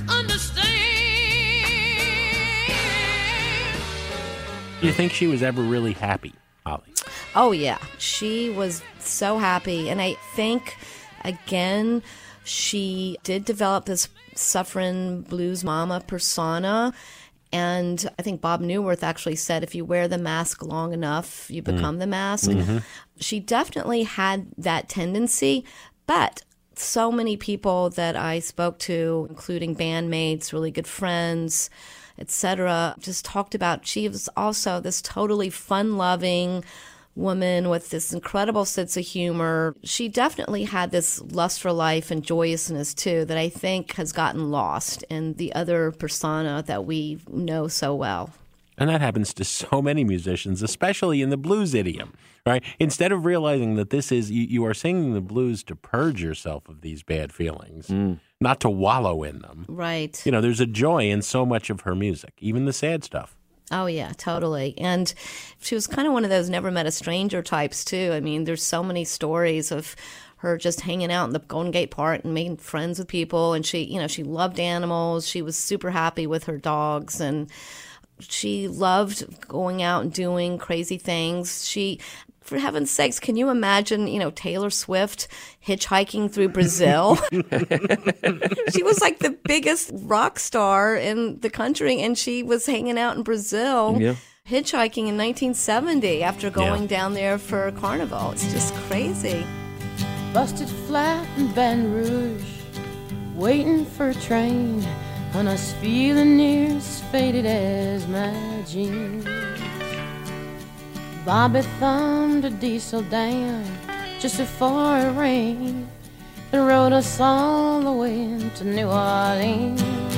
understand. Do you think she was ever really happy, Holly? Oh, yeah. She was so happy. And I think, again, she did develop this suffering blues mama persona. And I think Bob Newirth actually said, if you wear the mask long enough, you become the mask. Mm-hmm. She definitely had that tendency, but so many people that I spoke to, including bandmates, really good friends, etc., just talked about she was also this totally fun-loving woman with this incredible sense of humor. She definitely had this lust for life and joyousness too that I think has gotten lost in the other persona that we know so well. And that happens to so many musicians, especially in the blues idiom, right? Instead of realizing that this is, you are singing the blues to purge yourself of these bad feelings, not to wallow in them. Right. There's a joy in so much of her music, even the sad stuff. Oh, yeah, totally. And she was kind of one of those never met a stranger types, too. I mean, there's so many stories of her just hanging out in the Golden Gate Park and making friends with people. And she, she loved animals. She was super happy with her dogs. And she loved going out and doing crazy things. For heaven's sakes, can you imagine, Taylor Swift hitchhiking through Brazil? She was like the biggest rock star in the country, and she was hanging out in Brazil, hitchhiking in 1970 after going down there for Carnival. It's just crazy. Busted flat in Baton Rouge, waiting for a train, and I was feeling near as faded as my jeans. Bobby thumbed a diesel down just before it rained and rode us all the way to New Orleans.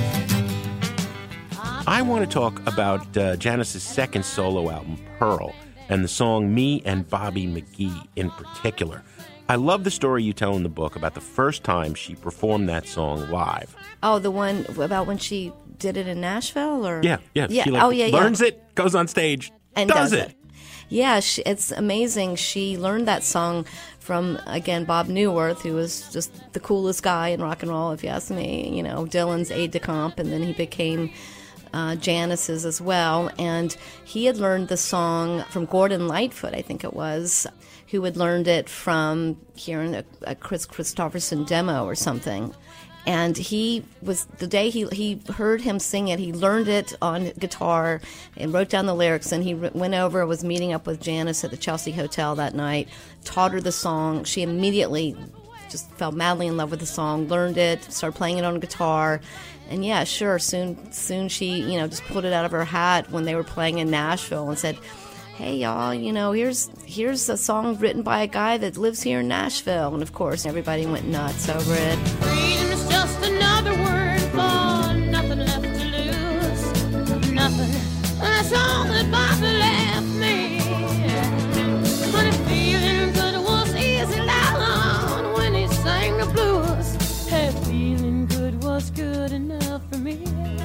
I want to talk about Janis's second solo album, Pearl, and the song Me and Bobby McGee in particular. I love the story you tell in the book about the first time she performed that song live. Oh, the one about when she did it in Nashville? Or Yeah. She learns it, goes on stage, and does it. Yeah, it's amazing. She learned that song from, again, Bob Newirth, who was just the coolest guy in rock and roll, if you ask me. Dylan's aide-de-camp, and then he became Janis's as well. And he had learned the song from Gordon Lightfoot, I think it was, who had learned it from hearing a Chris Christopherson demo or something. And he was, the day he heard him sing it, he learned it on guitar and wrote down the lyrics, and he went over, was meeting up with Janis at the Chelsea Hotel that night, taught her the song. She immediately just fell madly in love with the song, learned it, started playing it on guitar. And yeah, sure, soon she, just pulled it out of her hat when they were playing in Nashville and said, hey, y'all, here's a song written by a guy that lives here in Nashville. And, of course, everybody went nuts over it. Freedom is just another word for nothing left to lose. Nothing. That's all that Bobby left me. But feeling good was easy down when he sang the blues. Hey, feeling good was good enough for me.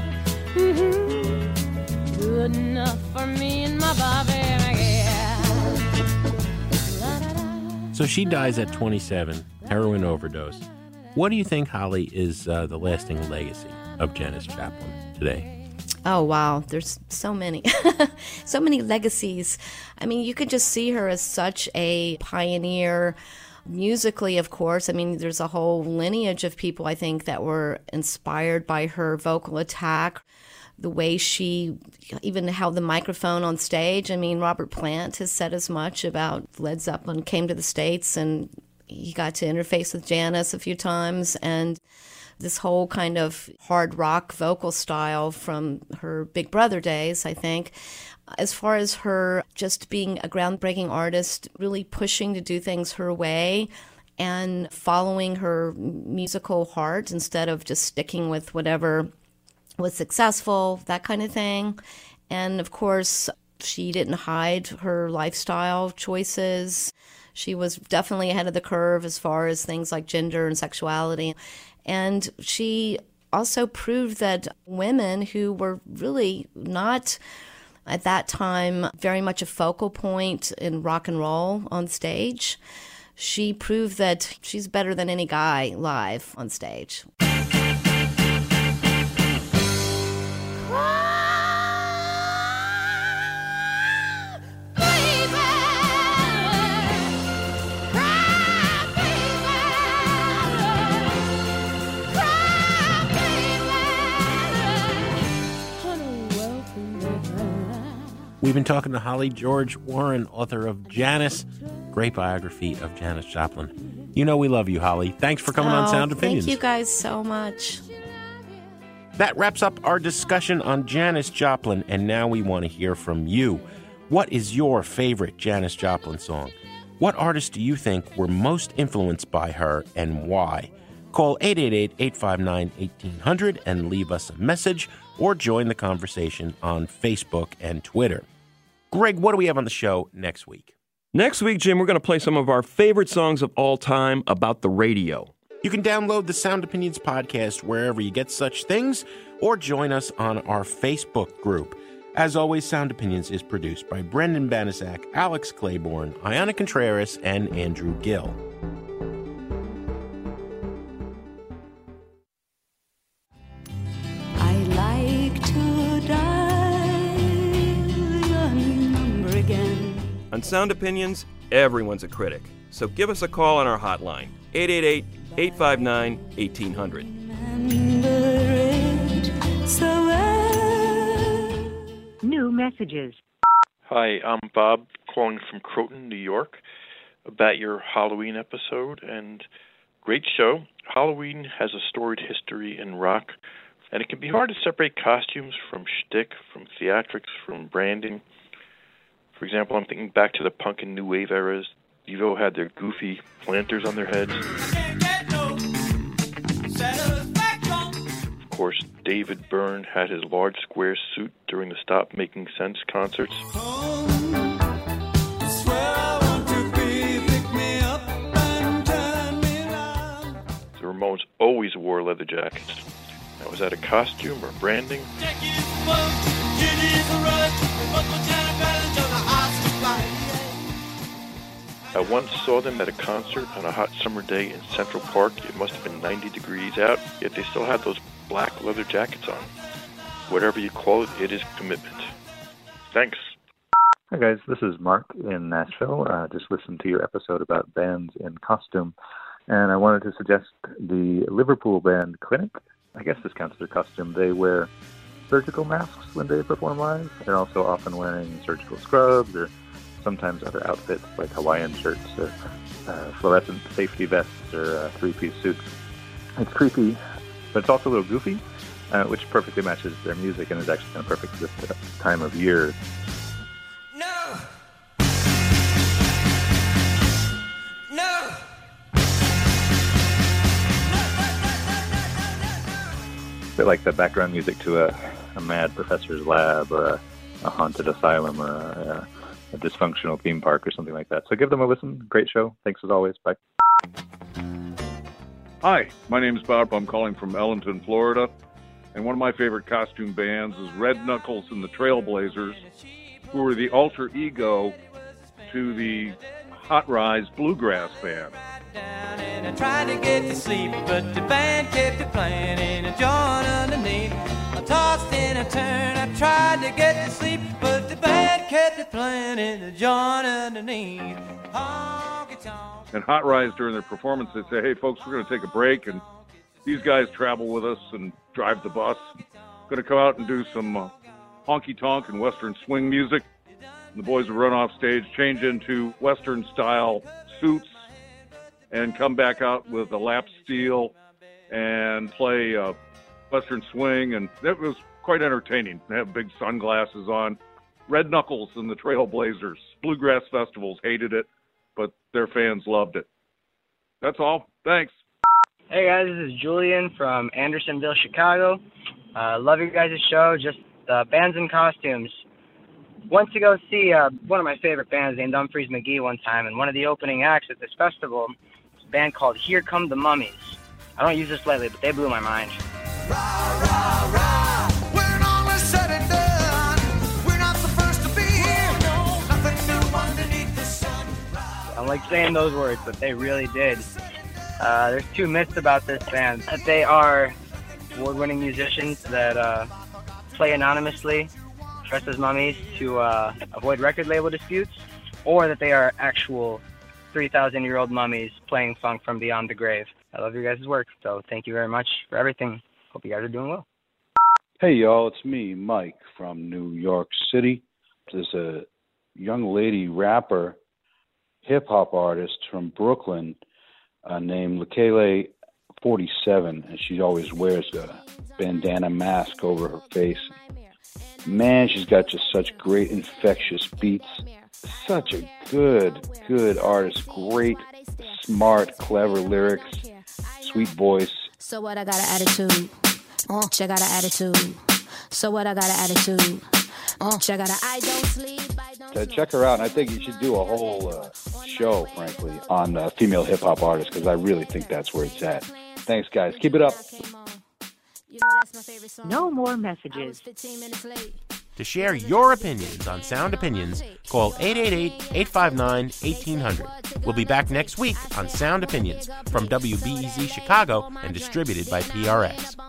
Mm-hmm. Good enough for me and my Bobby. So she dies at 27, heroin overdose. What do you think, Holly, is the lasting legacy of Janis Joplin today? Oh, wow. There's so many. So many legacies. I mean, you could just see her as such a pioneer musically, of course. I mean, there's a whole lineage of people, I think, that were inspired by her vocal attack. the way she even held the microphone on stage. I mean, Robert Plant has said as much about Led Zeppelin came to the States and he got to interface with Janis a few times, and this whole kind of hard rock vocal style from her Big Brother days, I think. As far as her just being a groundbreaking artist, really pushing to do things her way and following her musical heart instead of just sticking with whatever was successful, that kind of thing. And of course, she didn't hide her lifestyle choices. She was definitely ahead of the curve as far as things like gender and sexuality. And she also proved that women who were really not at that time very much a focal point in rock and roll on stage, she proved that she's better than any guy live on stage. We've been talking to Holly George Warren, author of Janis, great biography of Janis Joplin. You know we love you, Holly. Thanks for coming on Sound Opinions. Thank you guys so much. That wraps up our discussion on Janis Joplin, and now we want to hear from you. What is your favorite Janis Joplin song? What artists do you think were most influenced by her, and why? Call 888-859-1800 and leave us a message, or join the conversation on Facebook and Twitter. Greg, what do we have on the show next week? Next week, Jim, we're going to play some of our favorite songs of all time about the radio. You can download the Sound Opinions podcast wherever you get such things, or join us on our Facebook group. As always, Sound Opinions is produced by Brendan Banaszak, Alex Claiborne, Ayana Contreras, and Andrew Gill. I like to dial your number again. On Sound Opinions, everyone's a critic. So give us a call on our hotline, 888-859-1800. New messages. Hi, I'm Bob calling from Croton, New York, about your Halloween episode, and great show. Halloween has a storied history in rock, and it can be hard to separate costumes from shtick, from theatrics, from branding. For example, I'm thinking back to the punk and new wave eras. Devo had their goofy planters on their heads. Of course, David Byrne had his large square suit during the Stop Making Sense concerts. The Ramones always wore leather jackets. Now, was that a costume or branding? I once saw them at a concert on a hot summer day in Central Park. It must have been 90 degrees out, yet they still had those black leather jackets on. Whatever you call it, it is commitment. Thanks. Hi guys, this is Mark in Nashville. Just listened to your episode about bands in costume, and I wanted to suggest the Liverpool band Clinic. I guess this counts as a costume. They wear surgical masks when they perform live. They're also often wearing surgical scrubs or sometimes other outfits like Hawaiian shirts or fluorescent safety vests or three-piece suits. It's creepy, but it's also a little goofy, which perfectly matches their music and is actually kind of perfect for this time of year. No! A bit like the background music to a mad professor's lab or a haunted asylum or a dysfunctional theme park or something like that. So give them a listen. Great show. Thanks as always. Bye. Hi, my name is Bob. I'm calling from Ellenton, Florida. And one of my favorite costume bands is Red Knuckles and the Trailblazers, who were the alter ego to the Hot Rise Bluegrass Band. And I tried to get to sleep, but the band kept it playing in a joint underneath. I tossed and I turned, I tried to get to sleep, but the band kept it playing in a joint underneath. And Hot Rise, during their performance, they say, hey, folks, we're going to take a break, and these guys travel with us and drive the bus. going to come out and do some honky-tonk and Western swing music. The boys will run off stage, change into Western-style suits, and come back out with a lap steel and play Western swing. And it was quite entertaining. They have big sunglasses on. Red Knuckles and the Trailblazers. Bluegrass festivals hated it, but their fans loved it. That's all. Thanks. Hey guys, this is Julian from Andersonville, Chicago. Love your guys' show. Just bands in costumes. Went to go see one of my favorite bands named Humphreys McGee one time, and one of the opening acts at this festival was a band called Here Come the Mummies. I don't use this lightly, but they blew my mind. When all is said and done, we're not the first to be here. Nothing new underneath the sun. I don't like saying those words, but they really did. There's two myths about this band. That they are award-winning musicians that play anonymously, dressed as mummies to avoid record label disputes, or that they are actual 3,000-year-old mummies playing funk from beyond the grave. I love your guys' work, so thank you very much for everything. Hope you guys are doing well. Hey, y'all, it's me, Mike, from New York City. There's a young lady rapper, hip-hop artist from Brooklyn named Lekele 47, and she always wears a bandana mask over her face. Man, she's got just such great, infectious beats. Such a good artist. Great, smart, clever lyrics, sweet voice. So what, I got an attitude. I got an attitude. So what, I got an attitude. I got an I don't sleep. Check her out, and I think you should do a whole show, frankly, on female hip-hop artists, because I really think that's where it's at. Thanks, guys. Keep it up. No more messages. To share your opinions on Sound Opinions, call 888-859-1800. We'll be back next week on Sound Opinions from WBEZ Chicago and distributed by PRX.